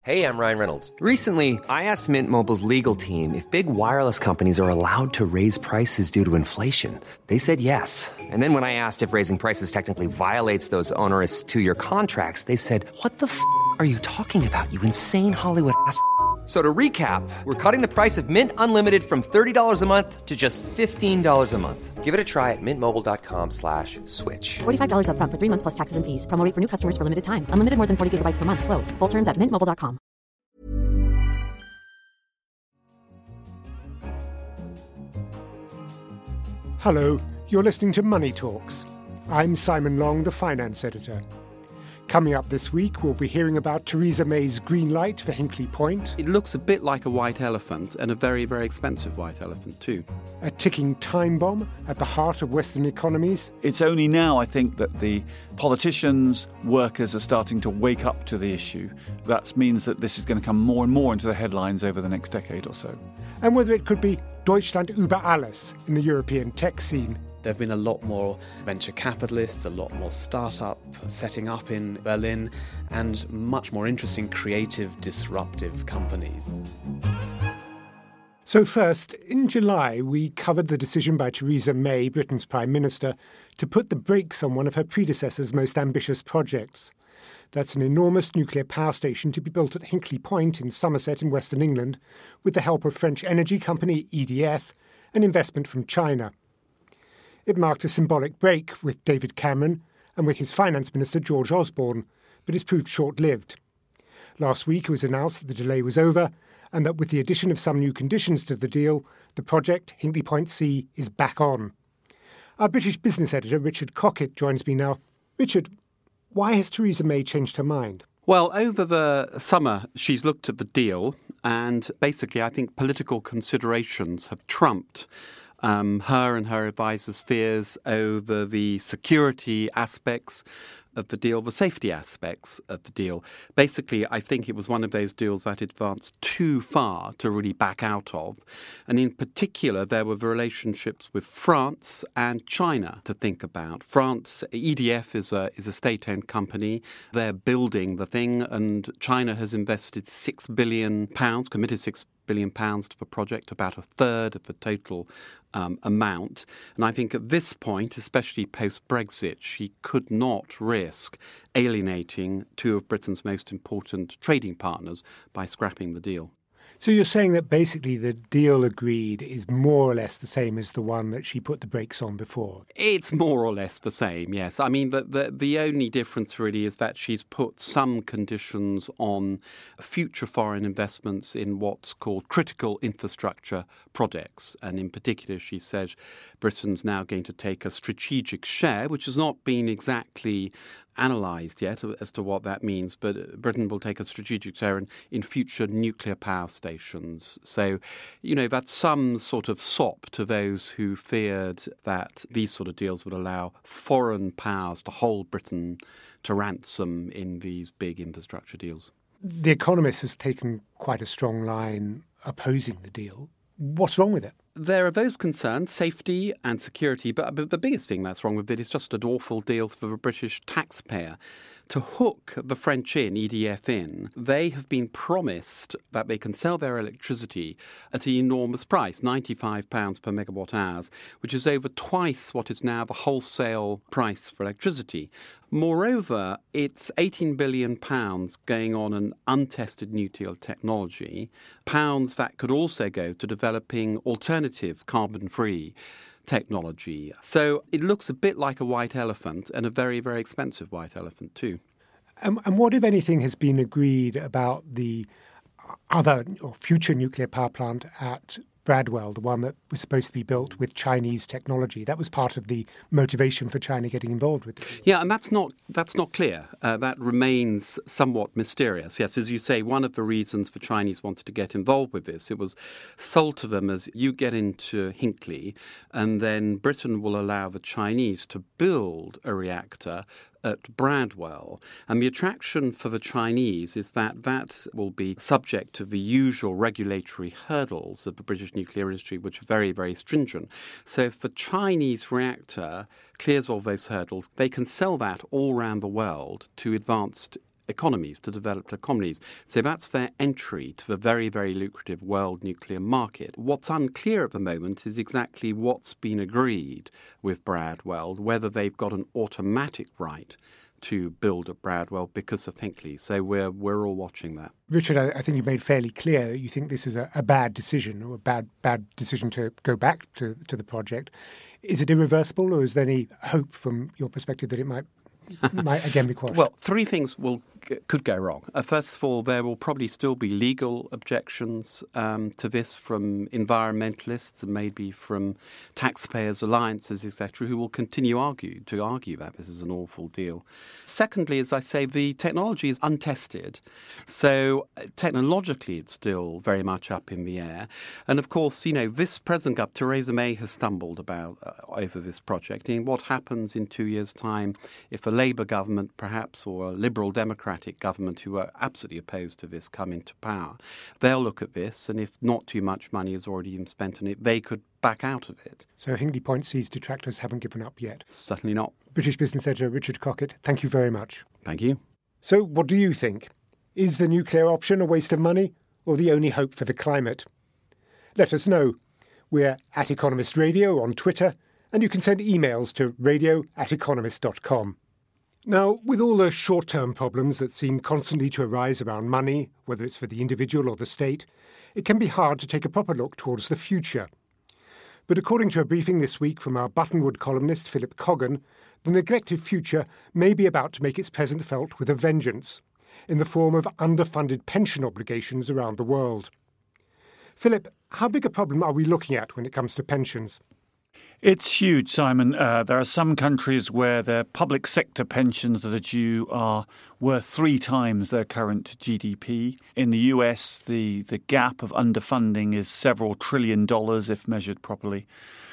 Hey, I'm Ryan Reynolds. Recently, I asked Mint Mobile's legal team if big wireless companies are allowed to raise prices due to inflation. They said yes. And then when I asked if raising prices technically violates those onerous two-year contracts, they said, "What the f*** are you talking about, you insane Hollywood ass?" So to recap, we're cutting the price of Mint Unlimited from $30 a month to just $15 a month. Give it a try at mintmobile.com/switch. $45 up front for 3 months plus taxes and fees. Promo rate for new customers for limited time. Unlimited more than 40 gigabytes per month. Slows full terms at mintmobile.com. Hello, you're listening to Money Talks. I'm Simon Long, the finance editor. Coming up this week, we'll be hearing about Theresa May's green light for Hinkley Point. It looks a bit like a white elephant, and a very, very expensive white elephant too. A ticking time bomb at the heart of Western economies. It's only now, I think, that the politicians, workers are starting to wake up to the issue. That means that this is going to come more and more into the headlines over the next decade or so. And whether it could be Deutschland über alles in the European tech scene. There have been a lot more venture capitalists, a lot more startup setting up in Berlin, and much more interesting, creative, disruptive companies. So first, in July, we covered the decision by Theresa May, Britain's Prime Minister, to put the brakes on one of her predecessor's most ambitious projects. That's an enormous nuclear power station to be built at Hinkley Point in Somerset in Western England, with the help of French energy company EDF and investment from China. It marked a symbolic break with David Cameron and with his finance minister George Osborne, but it's proved short-lived. Last week it was announced that the delay was over and that with the addition of some new conditions to the deal, the project, Hinkley Point C, is back on. Our British business editor Richard Cockett joins me now. Richard, why has Theresa May changed her mind? Well, over the summer, she's looked at the deal, and basically I think political considerations have trumped her and her advisors' fears over the security aspects of the deal, the safety aspects of the deal. Basically, I think it was one of those deals that advanced too far to really back out of. And in particular, there were the relationships with France and China to think about. France, EDF is a state-owned company. They're building the thing, and China has invested £6 billion, committed £6 billion to the project, about a third of the total amount. And I think at this point, especially post-Brexit, she could not risk alienating two of Britain's most important trading partners by scrapping the deal. So you're saying that basically the deal agreed is more or less the same as the one that she put the brakes on before? It's more or less the same, yes. I mean, the only difference really is that she's put some conditions on future foreign investments in what's called critical infrastructure projects. And in particular, she says Britain's now going to take a strategic share, which has not been exactly analysed yet as to what that means, but Britain will take a strategic share in future nuclear power stations. So, that's some sort of sop to those who feared that these sort of deals would allow foreign powers to hold Britain to ransom in these big infrastructure deals. The Economist has taken quite a strong line opposing the deal. What's wrong with it? There are those concerns, safety and security, but the biggest thing that's wrong with it is just an awful deal for the British taxpayer. To hook the French in, EDF in, they have been promised that they can sell their electricity at an enormous price, £95 per megawatt hours, which is over twice what is now the wholesale price for electricity. Moreover, it's £18 billion going on an untested nuclear technology, pounds that could also go to developing alternative carbon-free technology. So it looks a bit like a white elephant, and a very, very expensive white elephant too. And what, if anything, has been agreed about the other or future nuclear power plant at Bradwell, the one that was supposed to be built with Chinese technology? That was part of the motivation for China getting involved with it. Yeah, and that's not clear. That remains somewhat mysterious. Yes, as you say, one of the reasons the Chinese wanted to get involved with this, it was sold to them as you get into Hinkley, and then Britain will allow the Chinese to build a reactor at Bradwell. And the attraction for the Chinese is that that will be subject to the usual regulatory hurdles of the British nuclear industry, which are very, very stringent. So if the Chinese reactor clears all those hurdles, they can sell that all around the world to advanced economies, to developed economies. So that's their entry to the very, very lucrative world nuclear market. What's unclear at the moment is exactly what's been agreed with Bradwell, whether they've got an automatic right to build at Bradwell because of Hinkley. So we're all watching that. Richard, I think you made fairly clear that you think this is a bad decision, or a bad decision to go back to the project. Is it irreversible, or is there any hope from your perspective that it might again be quashed? Well, three things could go wrong. First of all, there will probably still be legal objections to this from environmentalists and maybe from taxpayers' alliances, etc., who will continue to argue that this is an awful deal. Secondly, as I say, the technology is untested. So technologically, it's still very much up in the air. And of course, this President Theresa May has stumbled about over this project. I mean, what happens in 2 years' time if a Labour government, perhaps, or a Liberal Democratic government who are absolutely opposed to this come into power? They'll look at this, and if not too much money has already been spent on it, they could back out of it. So Hinkley Point C's detractors haven't given up yet? Certainly not. British business editor Richard Cockett, thank you very much. Thank you. So what do you think? Is the nuclear option a waste of money, or the only hope for the climate? Let us know. We're at Economist Radio on Twitter, and you can send emails to radio@economist.com. Now, with all the short-term problems that seem constantly to arise around money, whether it's for the individual or the state, it can be hard to take a proper look towards the future. But according to a briefing this week from our Buttonwood columnist Philip Coggan, the neglected future may be about to make its present felt with a vengeance, in the form of underfunded pension obligations around the world. Philip, how big a problem are we looking at when it comes to pensions? It's huge, Simon. There are some countries where their public sector pensions that are due are worth 3 times their current GDP. In the US, the gap of underfunding is several $1 trillion if measured properly.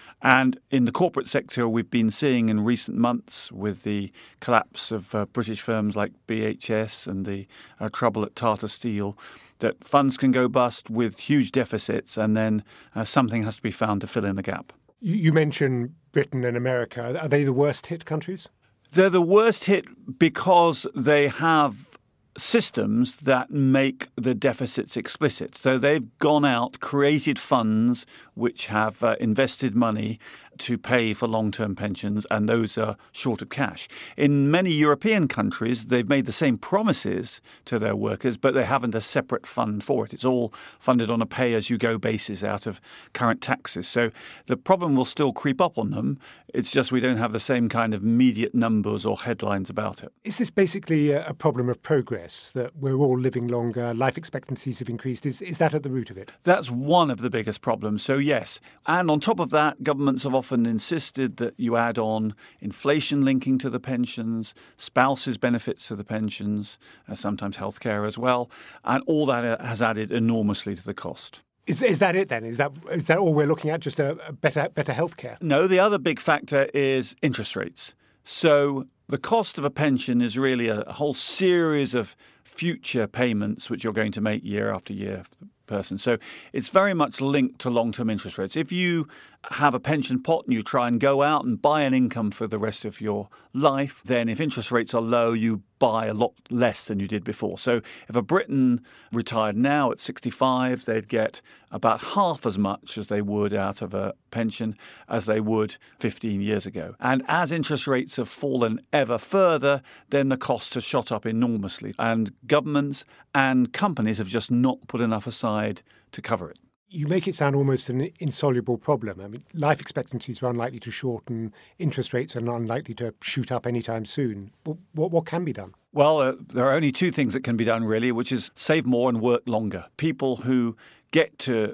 And in the corporate sector, we've been seeing in recent months, with the collapse of British firms like BHS and the trouble at Tata Steel, that funds can go bust with huge deficits, and then something has to be found to fill in the gap. You mentioned Britain and America. Are they the worst hit countries? They're the worst hit because they have systems that make the deficits explicit. So they've gone out, created funds which have invested money to pay for long-term pensions, and those are short of cash. In many European countries, they've made the same promises to their workers, but they haven't a separate fund for it. It's all funded on a pay-as-you-go basis out of current taxes. So the problem will still creep up on them. It's just we don't have the same kind of immediate numbers or headlines about it. Is this basically a problem of progress, that we're all living longer, life expectancies have increased? Is that at the root of it? That's one of the biggest problems. So yes. And on top of that, governments have often insisted that you add on inflation linking to the pensions, spouses' benefits to the pensions, sometimes healthcare as well. And all that has added enormously to the cost. Is that it then? Is that all we're looking at, just a better healthcare? No, the other big factor is interest rates. So the cost of a pension is really a whole series of future payments which you're going to make year after year for the person. So it's very much linked to long-term interest rates. If you have a pension pot and you try and go out and buy an income for the rest of your life, then if interest rates are low, you buy a lot less than you did before. So if a Briton retired now at 65, they'd get about half as much as they would out of a pension as they would 15 years ago. And as interest rates have fallen ever further, then the costs have shot up enormously. And governments and companies have just not put enough aside to cover it. You make it sound almost an insoluble problem. I mean, life expectancies are unlikely to shorten, interest rates are unlikely to shoot up anytime soon. What can be done? Well, there are only 2 things that can be done, really, which is save more and work longer. People who get to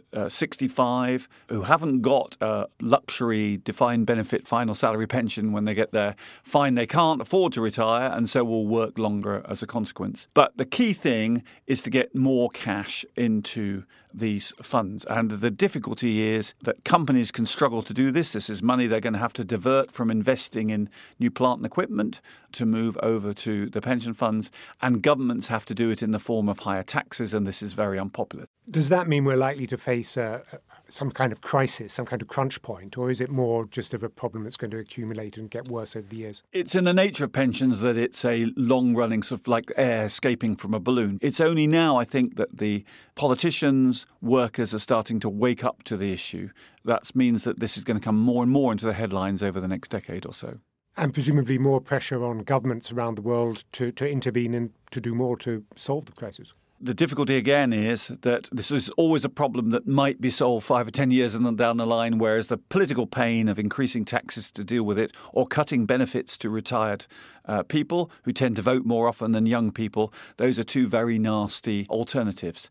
65, who haven't got a luxury defined benefit final salary pension when they get there, find they can't afford to retire and so will work longer as a consequence. But the key thing is to get more cash into these funds. And the difficulty is that companies can struggle to do this. This is money they're going to have to divert from investing in new plant and equipment to move over to the pension funds. And governments have to do it in the form of higher taxes, and this is very unpopular. Does that mean we're likely to face a some kind of crisis, some kind of crunch point, or is it more just of a problem that's going to accumulate and get worse over the years? It's in the nature of pensions that it's a long-running sort of like air escaping from a balloon. It's only now, I think, that the politicians, workers are starting to wake up to the issue. That means that this is going to come more and more into the headlines over the next decade or so. And presumably more pressure on governments around the world to intervene and to do more to solve the crisis. The difficulty again is that this is always a problem that might be solved 5 or 10 years down the line, whereas the political pain of increasing taxes to deal with it or cutting benefits to retired people who tend to vote more often than young people, those are two very nasty alternatives.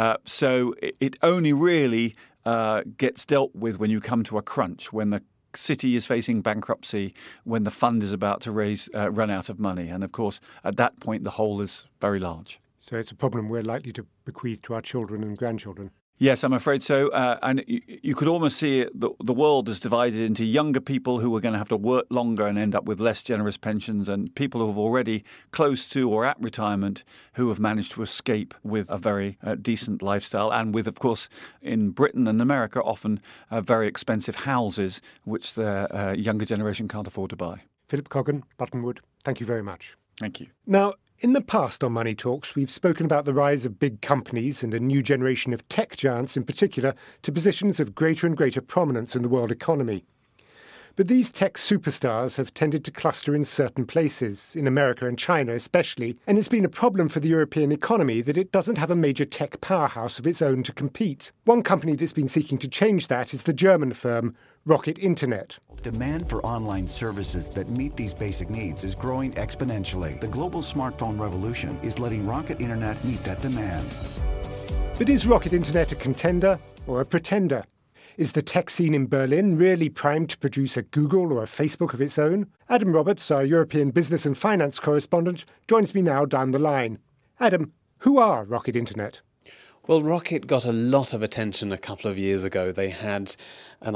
So it only really gets dealt with when you come to a crunch, when the city is facing bankruptcy, when the fund is about to run out of money. And of course, at that point, the hole is very large. So it's a problem we're likely to bequeath to our children and grandchildren. Yes, I'm afraid so. And you could almost see it, the world is divided into younger people who are going to have to work longer and end up with less generous pensions, and people who have already close to or at retirement who have managed to escape with a very decent lifestyle, and with, of course, in Britain and America, often very expensive houses, which the younger generation can't afford to buy. Philip Coggan, Buttonwood, thank you very much. Thank you. Now, in the past on Money Talks, we've spoken about the rise of big companies and a new generation of tech giants in particular to positions of greater and greater prominence in the world economy. But these tech superstars have tended to cluster in certain places, in America and China especially, and it's been a problem for the European economy that it doesn't have a major tech powerhouse of its own to compete. One company that's been seeking to change that is the German firm Rocket Internet. Demand for online services that meet these basic needs is growing exponentially. The global smartphone revolution is letting Rocket Internet meet that demand. But is Rocket Internet a contender or a pretender? Is the tech scene in Berlin really primed to produce a Google or a Facebook of its own? Adam Roberts, our European business and finance correspondent, joins me now down the line. Adam, who are Rocket Internet? Well, Rocket got a lot of attention a couple of years ago. They had an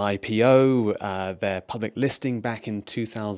IPO, their public listing back in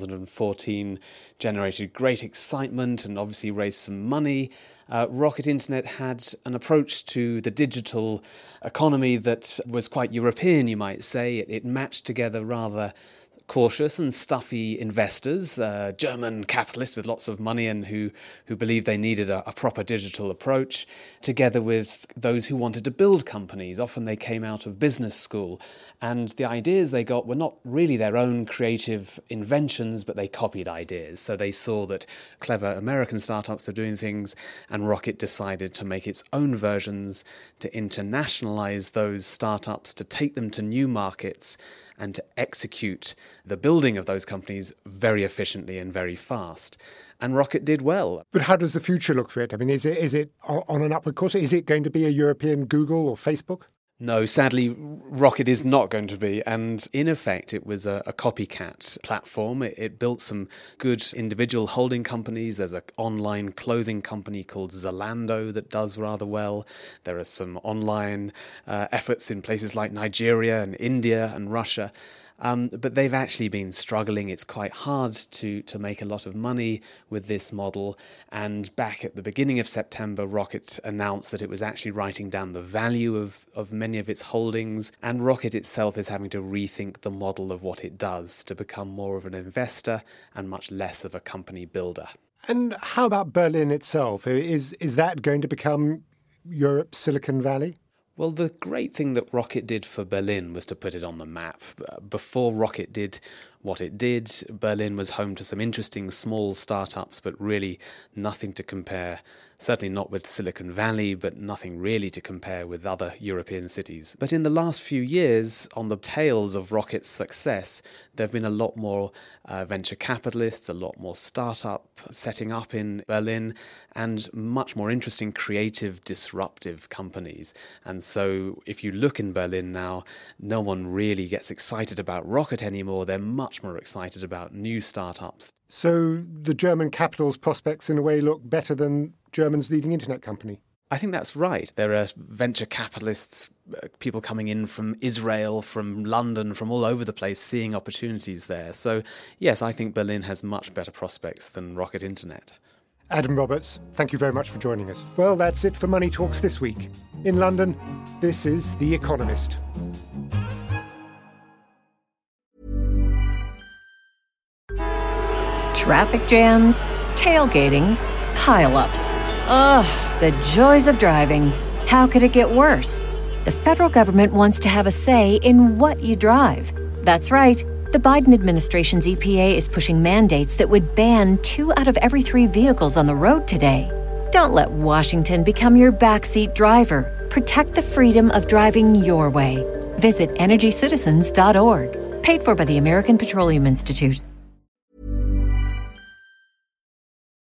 2014 generated great excitement and obviously raised some money. Rocket Internet had an approach to the digital economy that was quite European, you might say. It matched together rather cautious and stuffy investors, German capitalists with lots of money and who believed they needed a proper digital approach, together with those who wanted to build companies. Often they came out of business school, and the ideas they got were not really their own creative inventions, but they copied ideas. So they saw that clever American startups are doing things, and Rocket decided to make its own versions, to internationalize those startups, to take them to new markets, and to execute the building of those companies very efficiently and very fast. And Rocket did well. But how does the future look for it? I mean, is it on an upward course? Is it going to be a European Google or Facebook? No, sadly, Rocket is not going to be. And in effect, it was a copycat platform. It built some good individual holding companies. There's an online clothing company called Zalando that does rather well. There are some online efforts in places like Nigeria and India and Russia. But they've actually been struggling. It's quite hard to make a lot of money with this model. And back at the beginning of September, Rocket announced that it was actually writing down the value of many of its holdings. And Rocket itself is having to rethink the model of what it does to become more of an investor and much less of a company builder. And how about Berlin itself? Is that going to become Europe's Silicon Valley? Well, the great thing that Rocket did for Berlin was to put it on the map. Before Rocket did what it did, Berlin was home to some interesting small startups, but really nothing to compare, certainly not with Silicon Valley, but nothing really to compare with other European cities. But in the last few years, on the tails of Rocket's success, there have been a lot more venture capitalists, a lot more startup setting up in Berlin, and much more interesting creative, disruptive companies. And so if you look in Berlin now, no one really gets excited about Rocket anymore. They're much more excited about new startups. So the German capital's prospects in a way look better than Germany's leading internet company? I think that's right. There are venture capitalists, people coming in from Israel, from London, from all over the place, seeing opportunities there. So yes, I think Berlin has much better prospects than Rocket Internet. Adam Roberts, thank you very much for joining us. Well, that's it for Money Talks this week. In London, this is The Economist. traffic jams, tailgating, pile-ups. Ugh, the joys of driving. How could it get worse? The federal government wants to have a say in what you drive. That's right. The Biden administration's EPA is pushing mandates that would ban 2 out of every 3 vehicles on the road today. Don't let Washington become your backseat driver. Protect the freedom of driving your way. Visit EnergyCitizens.org. Paid for by the American Petroleum Institute.